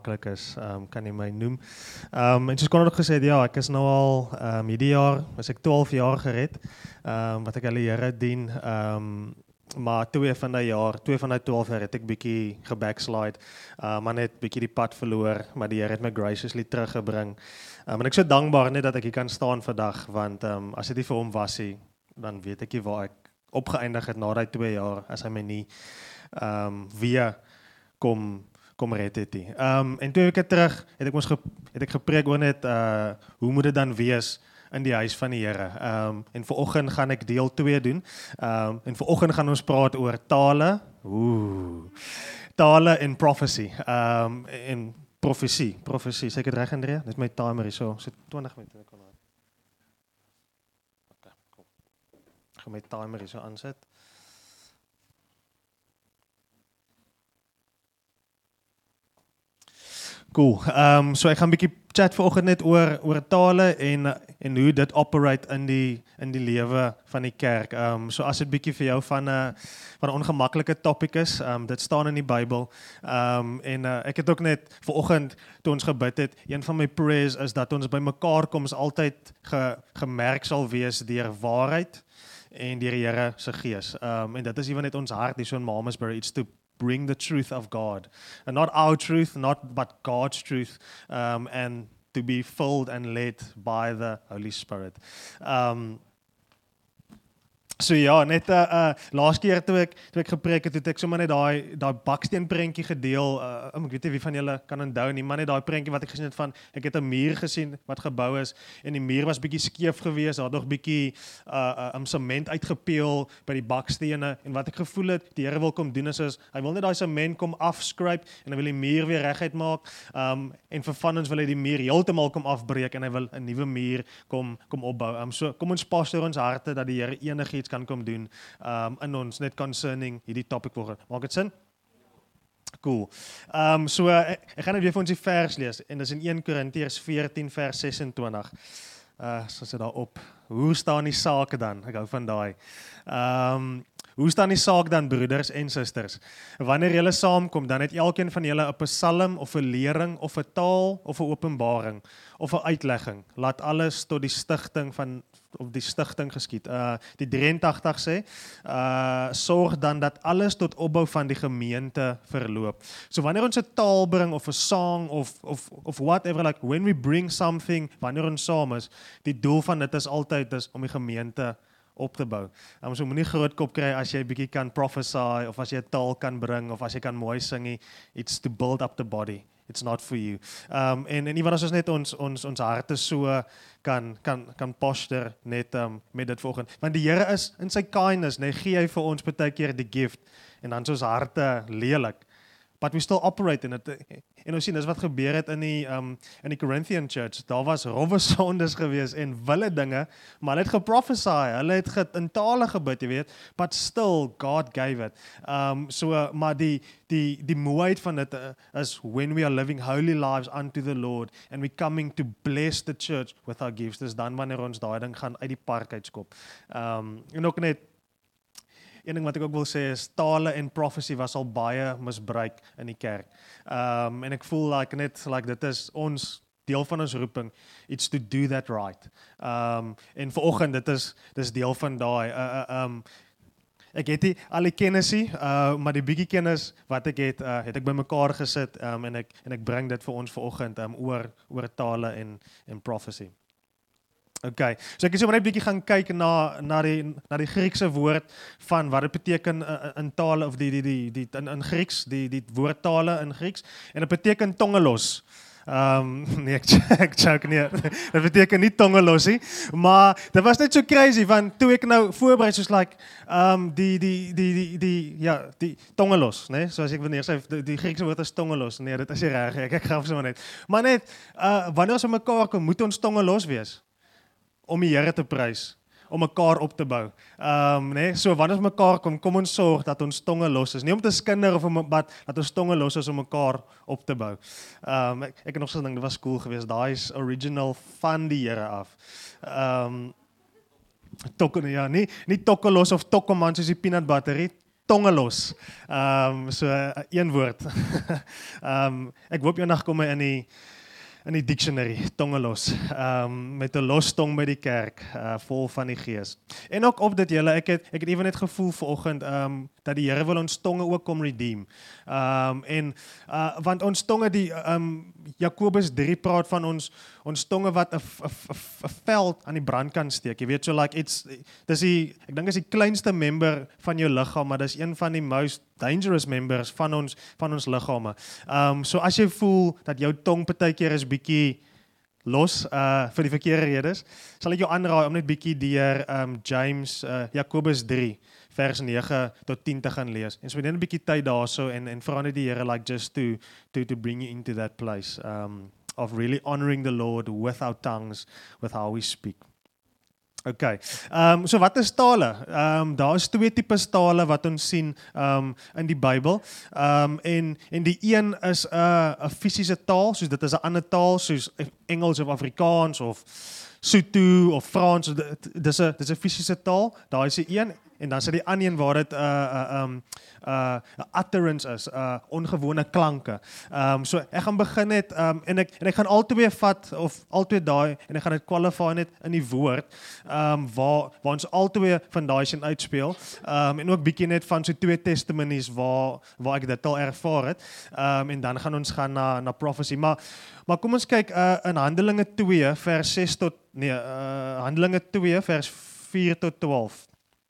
is, kan jy my noem. En soos Conor ook gesê het, ja, ek is nou al, hierdie jaar, is ek 12 jaar gered, wat ek al die Here dien, maar 2 van die 12 jaar het ek bietjie gebackslide, maar net bietjie die pad verloor, maar die Here het my graciously teruggebring. En ek is so dankbaar net dat ek hier kan staan vandag, want as dit nie vir hom was nie, dan weet ek nie waar ek opgeëindig het na die 2 jaar, as hy my nie weer kom red het nie. En 2 weke terug het ek gepreek oor net hoe moet dit dan wees in die huis van die Here. En vanoggend gaan ek deel 2 doen. En vanoggend gaan ons praat oor tale. Tale en prophecy. En profesie. Sê ek dit reg, Andrea? Dis my timer hier so 20 minute. Okay, cool. Ek gaan my timer hier so aansit. Cool. So ek gaan 'n bietjie chat vanoggend net oor tale en hoe dit operate in die lewe van die kerk. So as dit bietjie vir jou van 'n ongemaklike topic is, dit staan in die Bybel. En ek het ook net vanoggend toe ons gebid het, een van my prayers is dat ons by mekaar kom is altyd gemerk sal wees deur waarheid en deur die Here se gees. En dit is ewen net ons hart hier so in Mamasbury, it's to bring the truth of God, and not our truth, but God's truth, and to be filled and led by the Holy Spirit. So ja, net laas keer toe ek gepreek het, het ek sommer net daai baksteen prentjie gedeel. Ek weet nie wie van julle kan onthou nie, maar net daai prentjie wat ek gesien het van, ek het 'n muur gesien wat gebou is en die muur was bietjie skeef geweest, daar het nog bietjie sement uitgepeel by die bakstene en wat ek gevoel het die Here wil kom doen is hy wil net daai sement kom afskryp en hy wil die muur weer reguit maak. En vir van ons wil hy die muur heeltemal kom afbreek en hy wil 'n nuwe muur kom opbou. So kom ons pas deur ons harte dat die Here enigiets kan kom doen in ons net concerning hierdie topic volgende. Maak dit sin? Cool. So ek gaan net weer vir ons die vers lees en dis in 1 Korintiërs 14 vers 26. So sit daar op. Hoe staan die sake dan? Ek hou van daai. Hoe staan die saak dan, broeders en susters? Wanneer julle saamkom, dan het elkeen van julle 'n psalm of 'n lering of 'n taal of 'n openbaring of 'n uitlegging. Laat alles tot die stigting geskied. Die 83 sê, sorg dan dat alles tot opbou van die gemeente verloop. So wanneer ons 'n taal bring of 'n song of whatever, like when we bring something, wanneer ons saam is, die doel van dit is altyd om die gemeente op te bou. So moenie groot kop kry as jy bietjie kan prophesy of as jy 'n taal kan bring of as jy kan mooi sing nie. It's to build up the body. It's not for you. En ewen as ons net ons harte so kan posture net met dit volgende. Want die Here is in sy kindness, nee, gee hy vir ons baie keer die gift en dan is ons harte lelik. But we still operate in it. En ons sien, dis wat gebeur het in die Corinthian church. Daar was rowwe sondes gewees en wille dinge, maar hulle het geprophesy, hulle het in tale gebid, jy weet, but still God gave it. Maar die mooiheid van dit is when we are living holy lives unto the Lord and we coming to bless the church with our gifts. Dis dan wanneer ons daai ding gaan uit die park uitskop. En ook net een ding wat ek ook wil sê is tale en prophecy was al baie misbruik in die kerk. En ek voel like dit is ons deel van ons roeping, it's to do that right. En vanoggend dis deel van daai ek het nie al die kennis nie, maar die bietjie kennis wat ek het ek bymekaar gesit en ek bring dit vir ons vanoggend oor tale en prophecy. Okay, so ek het sommer net 'n bietjie gaan kyk na die Griekse woord van wat dit beteken in tale of in Grieks, die woordtale in Grieks en dit beteken tongelos. Nee, ek joke nie. Dit beteken nie tongelos nie, maar dit was net so crazy want toe ek nou voorberei soos like die tongelos, né? So as ek wanneer sê die Griekse woord is tongelos. Nee, dit is nie reg nie. Ek gaan sommer net. Maar net wanneer ons mekaar kom, moet ons tongelos wees om die Here te prys, om mekaar op te bou. Nee, so wanneer ons mekaar kom ons sorg dat ons tonge los is. Nie om te skinder of dat ons tonge los is om mekaar op te bou. Ek het nog so 'n ding, dit was cool geweest. Daai is original van die Here af. Nie tokkelos of tokkeman soos die peanut butter, tongelos. So een woord. Ek hoop eendag kom hy in die dictionary, tongelos, met 'n los tong by die kerk, vol van die Gees. En ook op dit julle, ek het ewen net gevoel vanoggend, dat die Here wil ons tonge ook kom redeem. Want ons tonge, Jakobus 3 praat van ons tonge wat 'n veld aan die brand kan steek. Jy weet, so like ek dink is die kleinste member van jou liggaam, maar dis een van die most dangerous members van ons liggame. So as jy voel dat jou tong partykeer is bietjie los vir die verkeerde redes, sal ek jou aanraai om net bietjie deur Jakobus 3 vers 9 tot 10 te gaan lees. En so net 'n bietjie tyd daarso en vra net die Here like just to bring you into that place of really honoring the Lord with our tongues, with how we speak. Okay. So wat is tale? Daar is 2 tipes tale wat ons sien in die Bybel. En die een is 'n fisiese taal, soos dit is 'n ander taal soos Engels of Afrikaans of Sotho of Frans. Dis 'n fisiese taal. Daar is 'n een. En dan is die ander een waar dit 'n utterance is, ongewone klanke. So ek gaan begin net en ek gaan albei vat of albei daai en ek gaan dit qualify net in die woord waar ons albei van daai sien uitspeel. En ook bietjie net van so 2 testimonies waar ek dit al ervaar het. En dan gaan ons gaan na prophecy. Maar kom ons kyk in Handelinge 2 vers 6 tot Handelinge 2 vers 4 tot 12.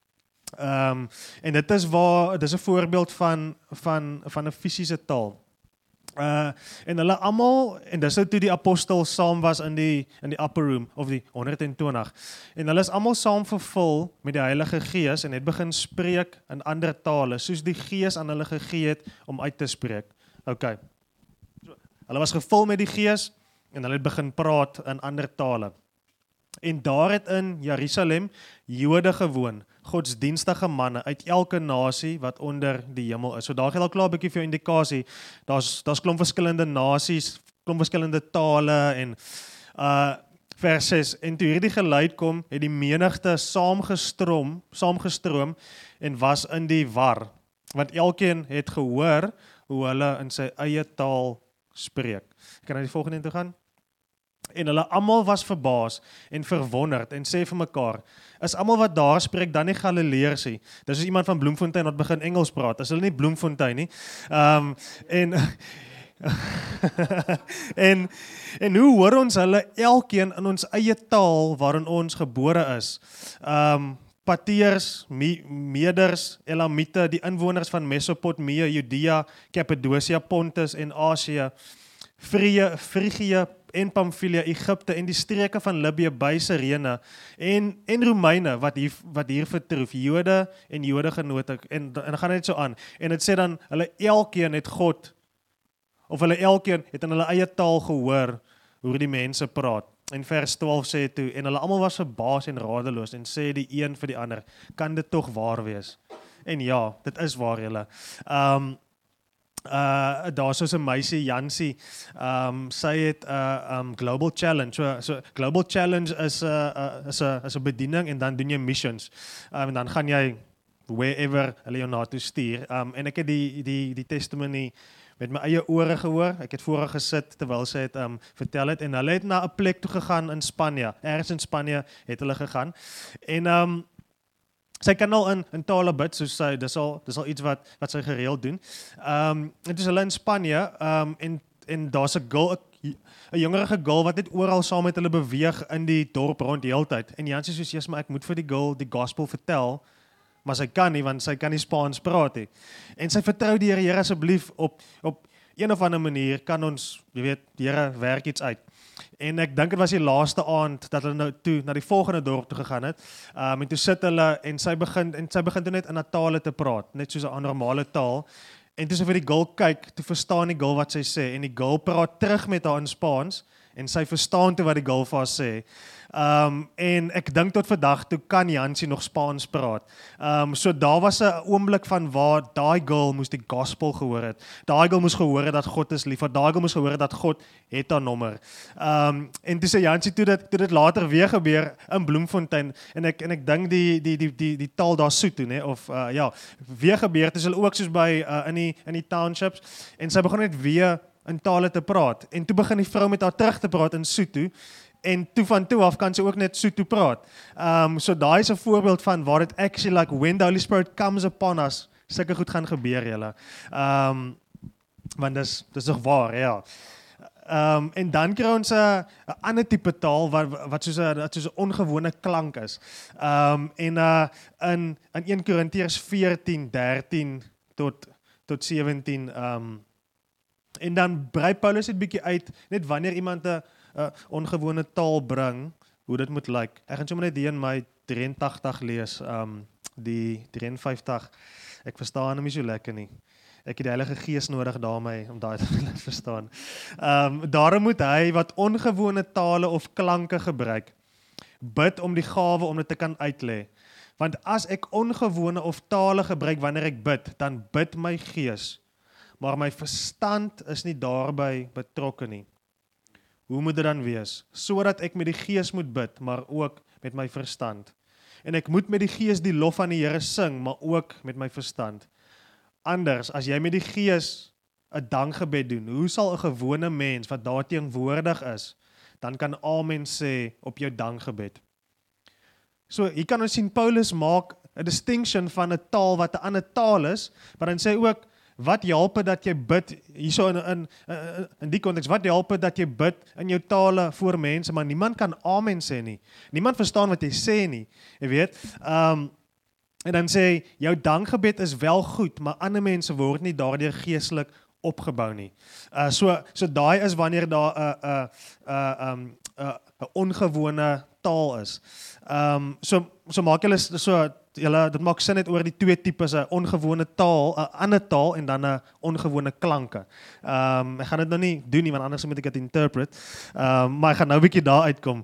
En dit is 'n voorbeeld van 'n fisiese taal. En hulle almal, en dis toe die apostel saam was in die upper room of die 120. En hulle is almal saam vervul met die Heilige Gees en het begin spreek in ander tale, soos die Gees aan hulle gegee het om uit te spreek. Okay. So, hulle was gevul met die Gees en hulle het begin praat in ander tale. En daar het in Jerusalem Jode gewoon, godsdienstige manne uit elke nasie wat onder die hemel is. So daar gee al klaar 'n bietjie vir jou indikasie. Daar's klomp verskillende nasies, klomp verskillende tale en vers 6. En toe hierdie geluid kom, het die menigte saamgestroom en was in die war, want elkeen het gehoor hoe hulle in sy eie taal spreek. Ek kan na die volgende toe gaan. En hulle almal was verbaas en verwonderd en sê vir mekaar, is almal wat daar spreek dan nie Galileërs nie? Dis is iemand van Bloemfontein wat begin Engels praat, is hulle nie Bloemfontein nie. En hoe hoor ons hulle elkeen in ons eie taal waarin ons gebore is? Parteërs, Meders, Elamite, die inwoners van Mesopotamië, Judea, Kappadosia, Pontus en Asië, Frigië en Pamfilia, Egipte en die streke van Libië by Cyrene en Romeine wat hier vertroef, Jode en Jodegenote en gaan net so aan. En dit sê dan hulle elkeen het God of hulle elkeen het in hulle eie taal gehoor hoe die mense praat. En vers 12 sê toe, en hulle almal was verbaas en radeloos en sê die een vir die ander, kan dit tog waar wees? En ja, dit is waar julle. Daar soos 'n meisie Jansie, sy het Global Challenge. So Global Challenge is 'n bediening en dan doen jy missions. En dan gaan jy wherever hulle jou na toe stuur. En ek het die testimony met my eie ore gehoor. Ek het voor haar gesit terwyl sy het vertel het en hulle het na 'n plek toe gegaan in Spanje. Ergens in Spanje het hulle gegaan. En sy kan al in tale bid, soos sy, dis al iets wat sy gereeld doen. En dis hulle in Spanje, en daar's 'n girl, 'n jongerige girl wat net oral saam met hulle beweeg in die dorp rond die hele tyd. En Jan sê soos, "Jesus, maar ek moet vir die girl die gospel vertel," maar sy kan nie, want sy kan nie Spaans praat nie. En sy vertrou die Here, asseblief op een of ander manier kan ons, jy weet, die Here werk iets uit. En ek dink dit was die laaste aand dat hulle nou toe na die volgende dorp toe gegaan het. En toe sit hulle en sy begin toe net in 'n tale te praat, net soos 'n normale taal. En toe sy vir die girl kyk, toe verstaan die girl wat sy sê en die girl praat terug met haar in Spaans en sy verstaan toe wat die girl vir haar sê. En ek dink tot vandag toe kan Jansie nog Spaans praat. So daar was 'n oomblik van waar daai girl moes die gospel gehoor het. Daai girl moes gehoor het dat God is lief. Daai girl moes gehoor het dat God het haar nommer. En toe sê Jansie toe dit later weer gebeur in Bloemfontein en ek dink die taal daar soet toe, nê, of weer gebeur, dis hulle ook soos by in die townships en sy begin net weer in tale te praat. En toe begin die vrou met haar terug te praat in Sotho. En toe van toe af kan sy ook net Sotho praat. So daai is 'n voorbeeld van waar dit actually like when the Holy Spirit comes upon us, sulke goed gaan gebeur julle. Want dis nog waar, ja. En dan kry ons 'n ander tipe taal wat soos 'n ongewone klank is. In 1 Korintiërs 14:13 tot 17 en dan brei Paulus dit bietjie uit net wanneer iemand 'n ongewone taal bring, hoe dit moet lyk. Ek gaan sommer net die in my 83 lees, die 53. Ek verstaan hom nie so lekker nie. Ek het die Heilige Gees nodig daarmee om daai te verstaan. Daarom moet hy wat ongewone tale of klanke gebruik, bid om die gawe om dit te kan uitlê. Want as ek ongewone of tale gebruik wanneer ek bid, dan bid my gees, maar my verstand is nie daarbey betrokke nie. Hoe moet dit dan wees? Sodat ek met die gees moet bid, maar ook met my verstand. En ek moet met die gees die lof aan die Here sing, maar ook met my verstand. Anders, as jy met die gees 'n dankgebed doen, hoe sal 'n gewone mens wat daar teenwoordig is, dan kan amen sê op jou dankgebed? So, hier kan ons sien Paulus maak 'n distinction van 'n taal wat 'n ander taal is, maar dan sê hy ook, wat help dit dat jy bid, hierso in die konteks, wat help dit dat jy bid in jou tale voor mense, maar niemand kan amen sê nie. Niemand verstaan wat jy sê nie, jy weet. En dan sê hy, jou dankgebed is wel goed, maar ander mense word nie daardeur geestelik opgebou nie. So daai is wanneer daar 'n ongewone taal is. So maak julle dit maak sin net oor die twee tipes, 'n ongewone taal, 'n ander taal en dan 'n ongewone klanke. Ek gaan dit nou nie doen nie, want anders moet ek dit interpret. Maar ek gaan nou 'n bietjie daar uitkom.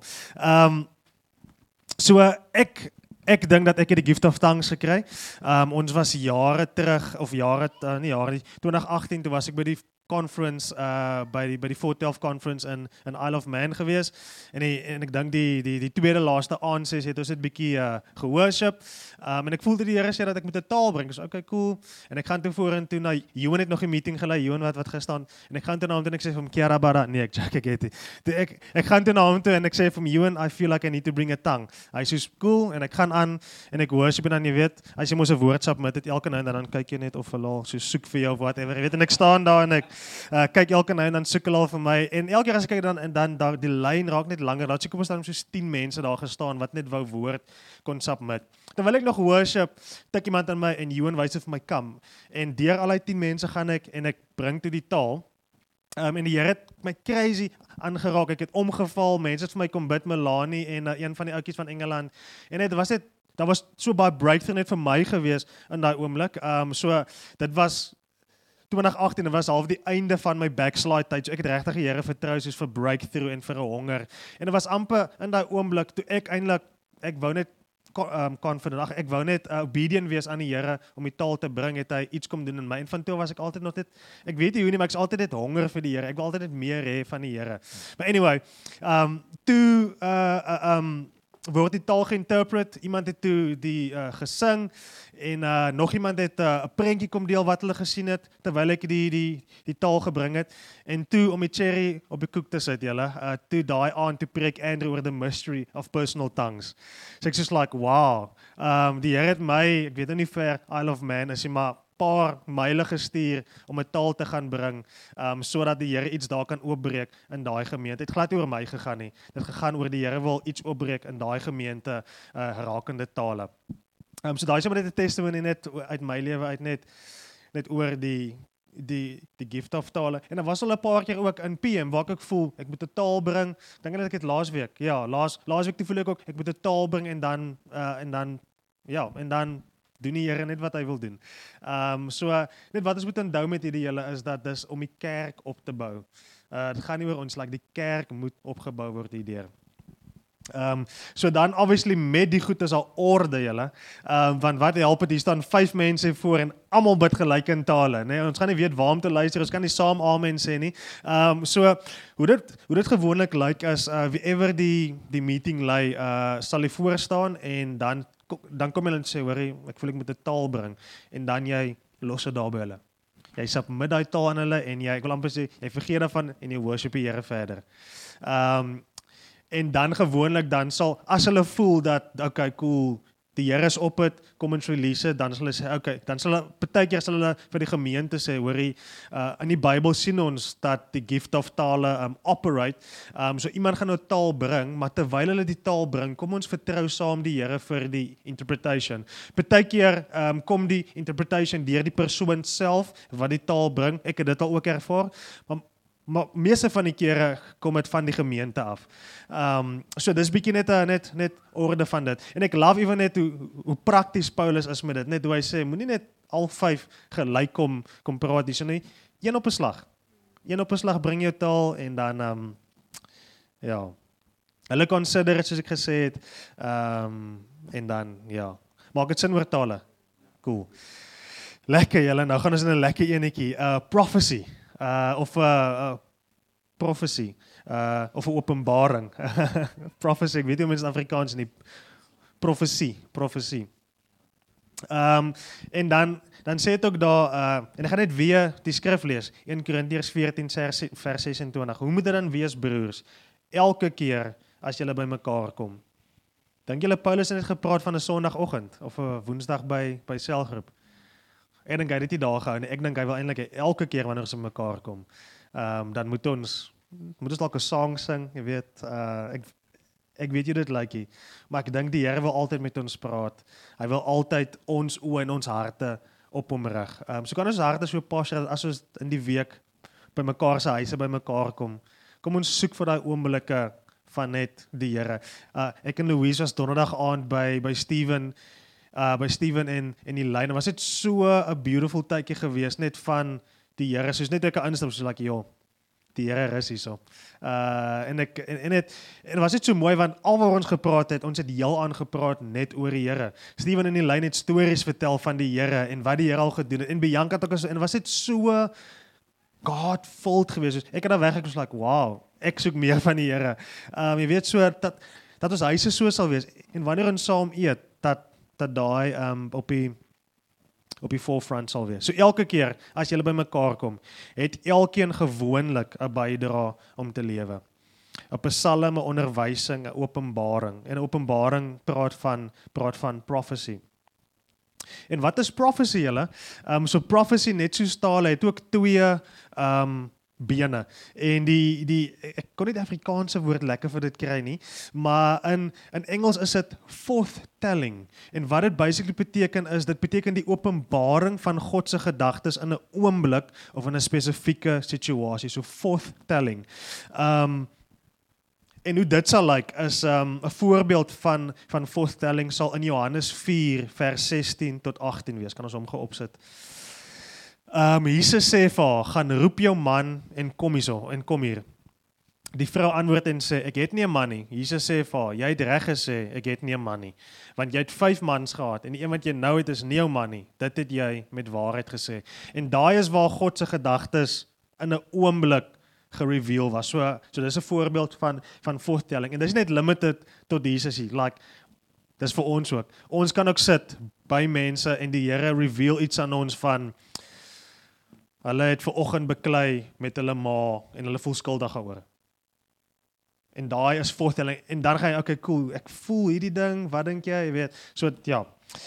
So ek dink dat ek het die gift of tongues gekry. Ons was jare terug, of nie jare nie, 2018, toe was ek by die conference, by die Fort Delft conference in Isle of Man gewees, en ek dink die tweede laaste aand het ons dit bietjie geworship, en ek voelde die Here sê dat ek moet 'n taal bring, so okay, cool, en ek gaan toe vorentoe na Johan, het nog 'n meeting gelei, Johan wat gestaan, en ek gaan toe na hom toe en ek sê vir hom, Kiara bara, nee, ek het dit. Ek gaan toe na hom toe en ek sê vir hom, Johan, I feel like I need to bring a tongue. Hy sê, cool, en ek gaan aan, en ek worship, en dan jy weet, as jy mos 'n woordskap met dit elke nou en dan kyk jy net of hulle so soek vir jou of whatever, jy weet, en ek staan daar en ek kyk elke nou en dan soek hulle al vir my, en elke keer as ek kyk dan daar die lyn raak net langer, daar seker bestaan soos 10 mense daar gestaan wat net wou woord kon submit. Terwyl ek nog worship, tik iemand aan my en Johan wys vir my kam, en deur al die 10 mense gaan ek en ek bring toe die taal, en die Here het my crazy aangeraak, ek het omgeval, mense het vir my kom bid, Melanie en een van die oudjies van Engeland, en daar was so baie breakthrough net vir my gewees in daai oomblik, so dit was 2018, dit was half die einde van my backslide tyd, so ek het regtig die Here vertrou soos vir breakthrough en vir 'n honger, en dit was amper in daai oomblik, toe ek wou net confident, ek wou net obedient wees aan die Here, om die taal te bring, het hy iets kom doen in my, en van toe was ek altyd nog net, ek weet nie hoe nie, maar ek is altyd net honger vir die Here, ek wil altyd net meer hê van die Here, maar anyway, word die taal geïnterpret, iemand het toe die gesing, en nog iemand het 'n prentjie kom deel wat hulle gesien het, terwyl ek die taal gebring het, en toe om die cherry op die koek te sit, toe daai aand, toe preek Andrew oor the mystery of personal tongues. So ek soos like, wow, die Here het my, ek weet nie ver Isle of Man is, maar paar myle gestuur om 'n taal te gaan bring, sodat die Here iets daar kan oopbreek in daai gemeente. Het glad nie oor my gegaan nie. Dit gegaan oor die Here wil iets oopbreek in daai gemeente, rakende tale. So daai is maar net 'n testimony net uit my lewe uit, net oor die gift of tale. En dan was al 'n paar keer ook in PM waar ek voel ek moet 'n taal bring. Dink ek het laasweek. Ja, laasweek toe voel ek ook ek moet 'n taal bring en dan doen die Here net wat hy wil doen. So net wat ons moet onthou met hierdie hele is dat dis om die kerk op te bou. Dit gaan nie oor ons, like die kerk moet opgebou word hierdeur. So dan obviously met die goed is al orde julle. Want wat help dit, hier staan 5 mense voor en almal bid gelyk in tale, nee, ons gaan nie weet waar om te luister, ons kan nie saam amen sê nie. So hoe dit gewoonlik lyk is wieever die meeting lei, sal hy voor staan en dan kom hulle en sê, hoorie, ek voel ek moet 'n taal bring en dan jy los dit daar by hulle. Jy submit daai taal aan hulle en ek wil amper sê, jy vergeet daarvan en jy worship die Here verder. En dan gewoonlik dan sal, as hulle voel dat, okay, cool, die Here is op het, kom ons release het, dan sal hulle sê, okay, dan sal hulle, partykeer sal hulle vir die gemeente sê, hoorie, in die Bybel sien ons dat die gift of tale operate, so iemand gaan nou taal bring, maar terwyl hulle die taal bring, kom ons vertrou saam die Here vir die interpretation. Partykeer kom die interpretation deur die persoon self, wat die taal bring, ek het dit al ook ervaar, maar meeste van die kere kom dit van die gemeente af. So dis bietjie net orde van dit. En ek love even net hoe prakties Paulus is met dit. Net hoe hy sê, moenie net al 5 gelyk kom praat hier, so nie. Een op 'n slag. Een op 'n slag bring jou taal en dan ja. Hulle consider het soos ek gesê het. En dan ja. Maak dit sin oor tale. Cool. Lekker julle, nou gaan ons in 'n lekker enetjie. Prophecy. Of prophecy, of 'n openbaring. Prophecy, ek weet nie hoe mens in Afrikaans nie. Profesie. En dan sê dit ook daar, en ek gaan net weer die skrif lees, 1 Korintiërs 14 vers 26. Hoe moet dit dan wees, broers? Elke keer as julle by mekaar kom. Dink julle Paulus het gepraat van 'n Sondagoggend of 'n Woensdag by selgroep? Ek dink hy het dit nie daar gehou nie. Ek dink hy wil eintlik elke keer wanneer ons mekaar kom, dan moet ons dalk 'n sang sing, jy weet. Ek weet jy dit lyk, maar ek dink die Here wil altyd met ons praat. Hy wil altyd ons oë en ons harte op hom rig. So kan ons harte so pas as ons in die week by mekaar se huise by mekaar kom. Kom ons soek vir daai oomblikke van net die Here. Ek en Louise was donderdag aand by Steven. By Steven en die lyn, was dit so 'n beautiful tydjie gewees, net van die Here, soos net ek instap, soos like, joh, die Here is hierso. En was dit so mooi, want alwaar ons gepraat het, ons het heel aangepraat net oor die Here. Steven in die lyn het stories vertel van die Here, en wat die Here al gedoen het, en Bianca het ook, en was dit so God-filled gewees, ek het daar weg, ek was like, wow, ek soek meer van die Here. Jy weet so, dat ons huise so sal wees, en wanneer ons saam eet, dat daai op die forefront sal wees. So elke keer as julle by mekaar kom, het elkeen gewoonlik 'n bydra om te lewe. 'n Psalm, 'n onderwysing, 'n openbaring. En 'n openbaring praat van prophecy. En wat is prophecy julle? So prophecy net soos taal het ook 2 bene. En ek kon nie die Afrikaanse woord lekker vir dit kry nie, maar in Engels is dit forthtelling. En wat dit basically beteken is, dit beteken die openbaring van God se gedagtes in 'n oomblik of in 'n spesifieke situasie, so forthtelling. En hoe dit sal lyk is 'n voorbeeld van forthtelling sal in Johannes 4 vers 16 tot 18 wees. Kan ons hom geopsit? Jesus sê vir haar, gaan roep jou man en kom hier. Die vrou antwoord en sê, ek het nie 'n man nie. Jesus sê vir haar, jy het reg gesê, ek het nie 'n man nie. Want jy het 5 mans gehad en die een wat jy nou het is nie jou man nie. Dit het jy met waarheid gesê. En daai is waar God se gedagtes in 'n oomblik gereveal was. So dis 'n voorbeeld van forthtelling. En dis net limited tot Jesus hier. Like, dis vir ons ook. Ons kan ook sit by mense en die Here reveal iets aan ons van hulle het vanoggend beklei met hulle ma en hulle voel skuldig daaroor. En daai is forthtelling. En dan gaan jy, okay, cool, ek voel hierdie ding, wat dink jy weet? So ja.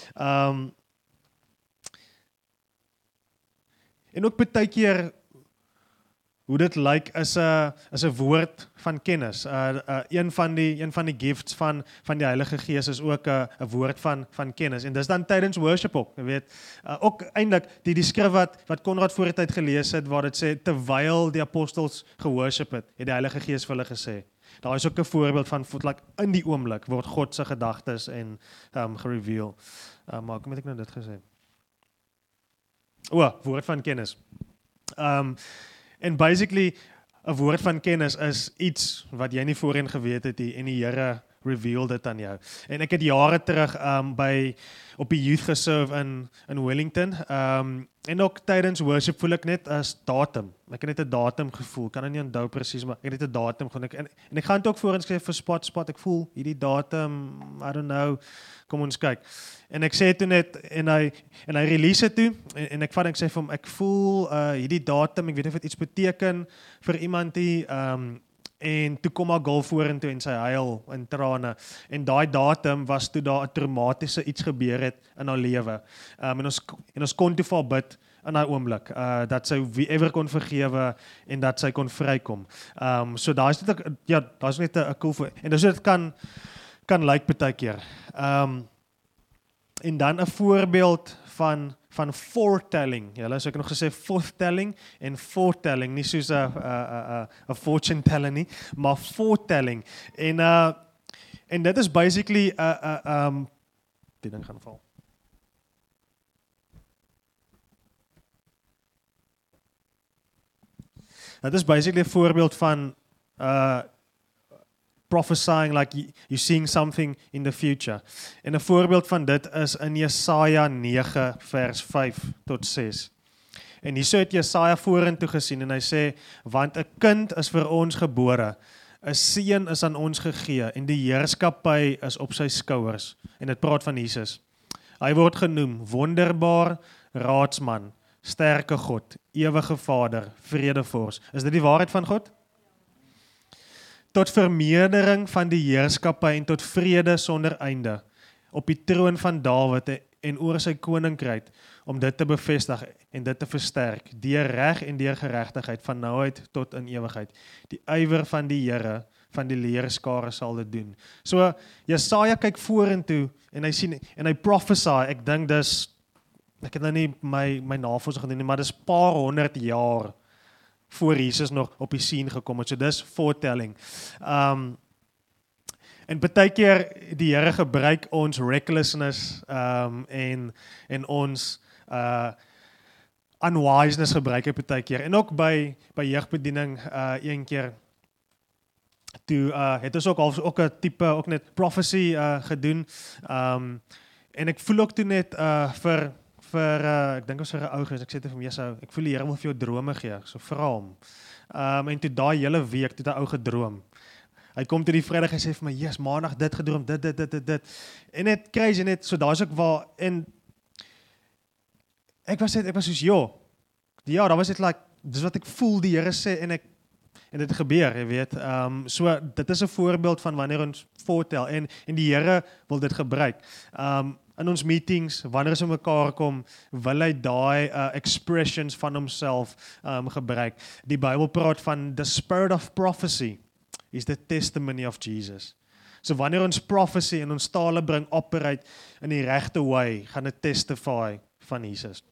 En ook baie keer hoe dit lyk is 'n woord van kennis. Een van die gifts van die Heilige Gees is ook 'n woord van kennis. En dis dan tydens worship ook, jy weet. Ook eintlik die skrif wat Konrad voor die tyd gelees het, waar dit sê terwyl die apostels geworship het die Heilige Gees vir hulle gesê. Daar is ook 'n voorbeeld van like, in die oomblik word God se gedagtes en gereveal. Maar hoe moet ek nou dit gesê? Woord van kennis. En basically, 'n woord van kennis is iets wat jy nie voorheen geweet het nie en die Here reveal dit aan jou. En ek het jare terug op die youth geserve in Wellington. En ook tydens worship voel ek net as datum. Ek het net 'n datum gevoel. Kan dit nie onthou presies, maar ek het net 'n datum gevoel. En ek gaan dit ook voorheen skryf vir spot. Ek voel hierdie datum, I don't know. Kom ons kyk. En ek sê toe net en hy release dit toe en ek sê vir hom ek voel hierdie datum, ek weet nie of dit iets beteken vir iemand hier en toe kom haar girl vorentoe en sy huil in trane en daai datum was toe daar 'n traumatiese iets gebeur het in haar lewe. En ons kon toe vir haar bid in daai oomblik dat sy wie ever kon vergewe en dat sy kon vrykom. So daar's net 'n cool en dis dit kan lyk baie keer. En dan 'n voorbeeld van foretelling. Julle het nog gesê forthtelling en foretelling, nie soos 'n fortune teller nie, maar foretelling. En dit is basically die ding gaan val. Dit is basically 'n voorbeeld van prophesying like you're seeing something in the future. En 'n voorbeeld van dit is in Jesaja 9 vers 5 tot 6. En hierso het Jesaja vorentoe gesien en hy sê, want 'n kind is vir ons gebore, 'n seun is aan ons gegee en die heerskappy is op sy skouers. En dit praat van Jesus. Hy word genoem wonderbaar, raadsman, sterke God, ewige Vader, vredevors. Is dit die waarheid van God? Tot vermeerdering van die heerskappy en tot vrede sonder einde, op die troon van Dawid en oor sy koninkryk, om dit te bevestig en dit te versterk, deur reg en deur geregtigheid, van nouheid tot in ewigheid. Die ywer van die Here, van die leerskare sal dit doen. So, Jesaja kyk vorentoe, en hy sien, en hy prophesy, ek dink dis, ek het nou nie my navorsing gedoen nie, maar dis paar 100 jaar, voor Jesus nog op die scene gekom het. So dis foretelling. En baie keer die Here gebruik ons recklessness en ons unwiseness gebruik hy baie keer. En ook by jeugbediening een keer toe het ons ook 'n tipe ook net prophecy gedoen. En ek voel ook toe net ek dink ons vir 'n ou gees, ek sê dit vir my, ek voel die Here wil vir jou drome gee, so vra hom. En toe daai hele week, toe 'n ou gedroom. Hy kom toe die Vrydag en sê vir my, yes, maandag dit gedroom, dit. En net crazy, net, so daar's ook waar, en ek was soos, ja, daar was dit like, dis wat ek voel die Here sê, en dit gebeur, jy weet. So, dit is 'n voorbeeld van wanneer ons voortel, en die Here wil dit gebruik. In ons meetings, wanneer ons mekaar kom, wil hy daai expressions van homself gebruik. Die Bybel praat van the spirit of prophecy is the testimony of Jesus. So wanneer ons prophecy en ons tale bring operate in die regte way, gaan dit testify van Jesus.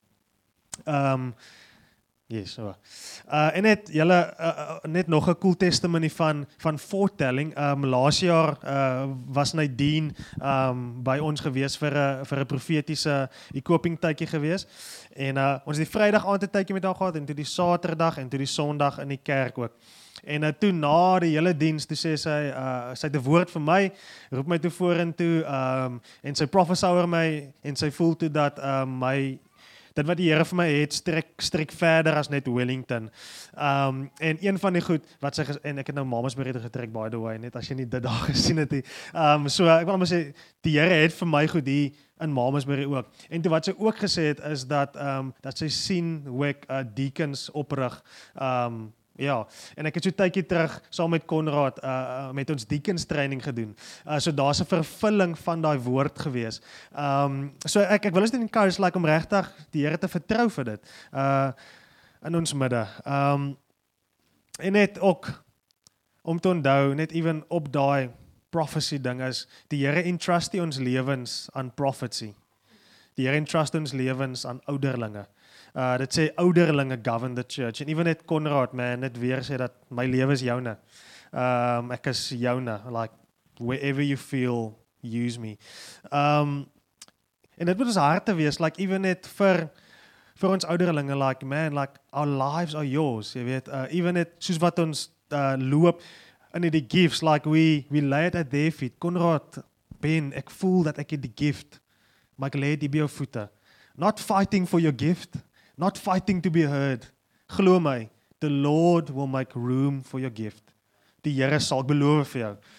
Yes, so. En net nog 'n cool testimony van foretelling. Laas jaar was Nadine by ons gewees vir 'n profetiese equipping tydjie gewees. En ons het die Vrydag aand 'n tydjie met haar gehad en toe die Saterdag en toe die Sondag in die kerk ook. En toe na die hele diens, toe sê sy het 'n woord vir my, roep my toe vorentoe en sy prophesy oor my en sy voel toe dat dit wat die Here vir my het, strek verder as net Wellington. En een van die goed, wat sy en ek het nou Mamasbury getrek, by the way, net as jy nie dit daar gesien het nie. So ek wil maar sê, die Here het vir my goed hier in Mamasbury ook. En toe wat sy ook gesê het, is dat sy sien hoe ek deacons oprig, ja, en ek het so tydjie terug saam met Konrad met ons deacons training gedoen. So daar's 'n vervulling van daai woord gewees. So ek wil ons net encourage like om regtig die Here te vertrou vir dit in ons midde. En net ook om te onthou, net even op daai prophecy ding is, die Here entrust ons lewens aan prophecy. Die Here entrust ons lewens aan ouderlinge. Dit sê ouderlinge govern the church. En even net Konrad, man, net weer sê dat my lewe is joune. Ek is joune, like wherever you feel, use me. En dit moet ons harte wees, like even net vir vir ons ouderlinge, like, man, like, our lives are yours, jy weet, even net, soos wat ons loop, in die gifts, like, we lay it at their feet. Konrad, Ben, ek voel dat ek het die gift, maar ek lay dit by jou voete. Not fighting for your gift, not fighting to be heard. Glo my, the Lord will make room for your gift. Die Here sal, ek beloof vir jou.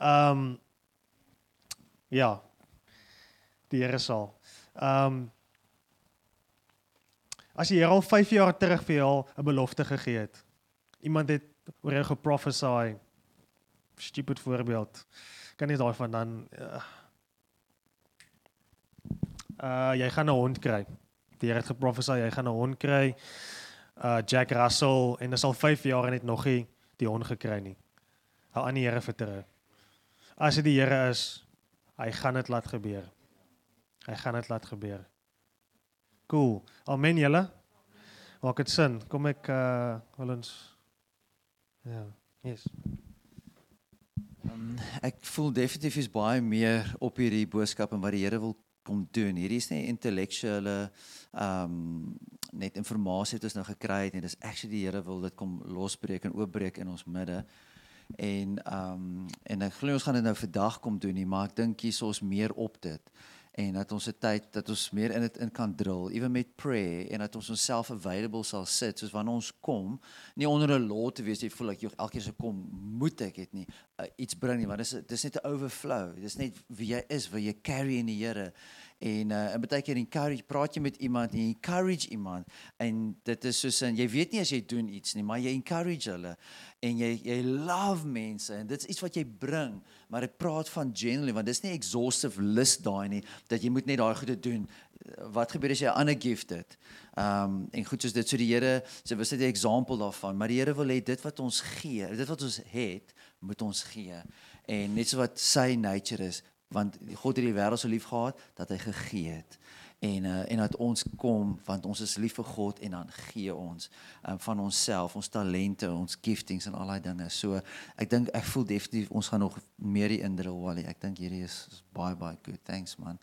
Ja, die Here sal. As die Here al 5 jaar terug vir jou al 'n belofte gegee het, iemand het oor jou geprophesy, stupid voorbeeld, kan nie daarvan dan, jy gaan 'n hond kry. Die Here het geprophesy, jy gaan 'n hond kry, Jack Russell, en dis al 5 jaar en het nog nie die hond gekry nie. Hou aan die Here vertrou. As dit die Here is, hy gaan dit laat gebeur. Hy gaan dit laat gebeur. Cool. Amen julle. Maak dit sin. Kom ek wil ons ja, yes. Ek voel definitief is baie meer op hierdie boodskap en wat die Here wil kom doen. Hierdie is nie intellektuele net informasie wat ons nou gekry het en dis actually die Here wil dit kom losbreek en oopbreek in ons midde. En ek glo ons gaan dit nou vandag kom doen nie, maar ek dink hier ons meer op dit. En dat ons 'n tyd, dat ons meer in dit in kan drill, even met prayer, en dat ons onsself available sal sit, soos wanneer ons kom, nie onder 'n law te wees, jy voel like, elke keer as ek kom, moet ek het nie, iets bring nie, want dis net 'n overflow, dis net wie jy is, wie jy carry in die Here, en baie keer encourage, praat jy met iemand, en jy encourage iemand, en dit is soos, jy weet nie as jy doen iets nie, maar jy encourage hulle, en jy love mense, en dit is iets wat jy bring, maar ek praat van generally, want dis nie exhaustive list daai nie, dat jy moet net daai goede doen. Wat gebeur as jy 'n ander gift het? En goed soos dit, so die Here, so was dit 'n example daarvan, maar die Here wil hê dit wat ons gee, dit wat ons het, moet ons gee. En net so wat sy nature is, want God het die wêreld so lief gehad, dat hy gegee het. En dat ons kom, want ons is lief vir God, en dan gee ons van onsself, ons talente, ons giftings en al die dinge. So, ek voel definitief, ons gaan nog meer die indrul, Wally. Ek dink hierdie is baie good. Thanks, man.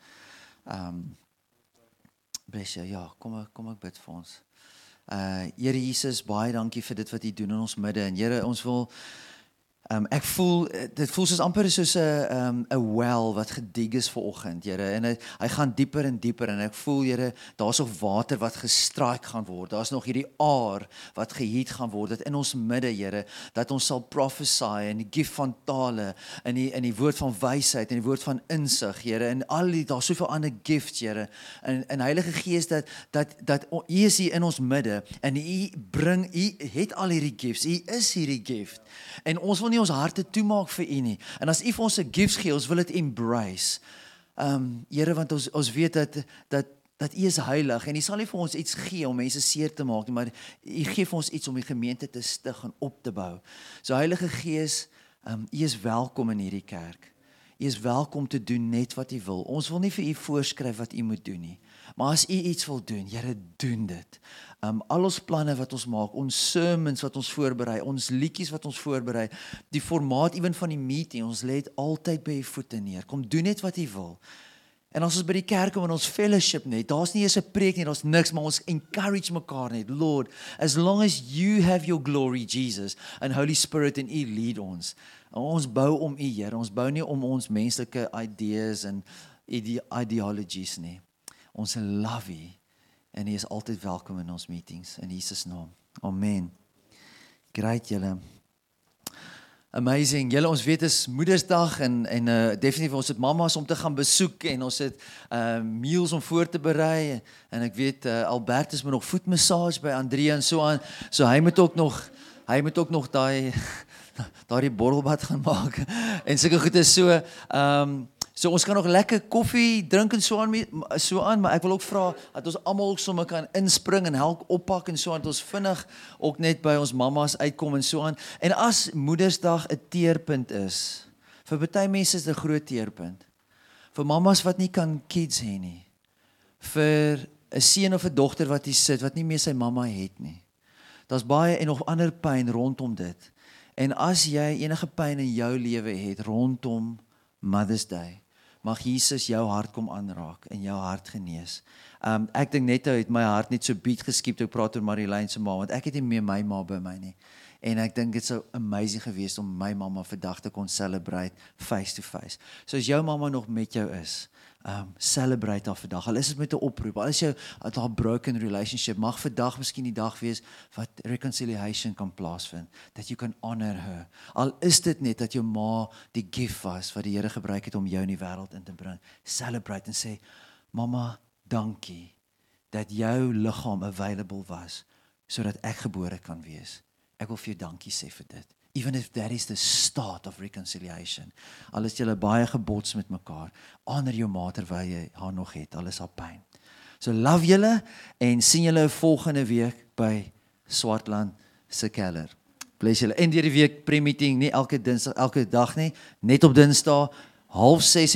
Bless you, ja, kom ek bid vir ons. Here Jesus, baie dankie vir dit wat U doen in ons midde, en Here, ons wil, ek voel, dit voel soos amper soos 'n well wat gedig is vanoggend, Here, en hy gaan dieper en dieper, en ek voel, Here, daar's nog water wat gestrike gaan word, daar's nog hierdie aar wat geheat gaan word, dat in ons midde, Here, dat ons sal prophesy, en die gift van tale, in die woord van wysheid, en die woord van insig, Here, en daar's soveel ander gifts, Here, en Heilige Gees, dat U is hier in ons midde, en U het al hierdie gifts, U is hierdie gift, en ons wil nie ons harte toemaak vir U nie. En as U vir ons 'n gifts gee, ons wil dit embrace. Here, want ons weet dat U is heilig en U sal nie vir ons iets gee om mense seer te maak nie, maar U gee vir ons iets om die gemeente te stig en op te bou. So Heilige Gees, U is welkom in hierdie kerk. U is welkom te doen net wat U wil. Ons wil nie vir U voorskryf wat U moet doen nie. Maar as U iets wil doen, Here, doen dit. Al ons planne wat ons maak, ons sermons wat ons voorberei, ons liedjies wat ons voorberei, die formaat ewen van die meeting, ons lê dit altyd by U voete neer. Kom doen net wat U wil. En as ons by die kerk kom en ons fellowship net, daar's nie eens 'n preek nie, daar's niks, maar ons encourage mekaar net. Lord, as long as you have your glory, Jesus, and Holy Spirit en U lead ons. Ons bou om U, Here, ons bou nie om ons menslike ideas en ideologies nie. Ons love U, en U is altyd welkom in ons meetings, in Jesus naam. Amen. Great, julle. Amazing. Julle, ons weet is Moedersdag en definitief ons het mamas om te gaan besoek en ons het meals om voor te berei en ek weet Albertus moet nog voetmassage by Andrea en so aan. So hy moet ook nog daai borrelbad gaan maak en sulke goed is so so ons kan nog lekker koffie drink en so aan, maar ek wil ook vra dat ons almal ook sommer kan inspring en help oppak en so aan, dat ons vinnig ook net by ons mamas uitkom en so aan. En as Moedersdag 'n teerpunt is, vir baie mense is dit 'n groot teerpunt. Vir mamas wat nie kan kids hê nie. Vir 'n seun of 'n dogter wat hier sit wat nie meer sy mamma het nie. Daar's baie en nog ander pyn rondom dit. En as jy enige pyn in jou lewe het rondom Mother's Day, mag Jesus jou hart kom aanraak en jou hart genees. Ek dink net het my hart net so beat geskiep toe ek praat oor Marilyn se ma, want ek het nie meer my ma by my nie. En ek dink dit sou amazing geweest om my mamma vandag te kon celebrate face to face. So as jou mamma nog met jou is, celebrate haar vandag. Al is dit met 'n oproep, al is jou haar broken relationship, mag vandag miskien die dag wees wat reconciliation kan plaasvind, that you can honor her. Al is dit net dat jou ma die gift was wat die Here gebruik het om jou in die wêreld in te bring. Celebrate en sê, mamma, dankie dat jou liggaam available was sodat ek gebore kan wees. Ek wil vir jou dankie sê vir dit. Even if that is the start of reconciliation. Al is julle baie gebots met mekaar, honor jou ma terwyl jy haar nog het, al is haar pyn. So love julle en sien julle volgende week by Swartland se Keller. Bless julle. En deur die week pre-meeting, nie elke Dinsdag, elke dag nie, net op Dinsdae 5:30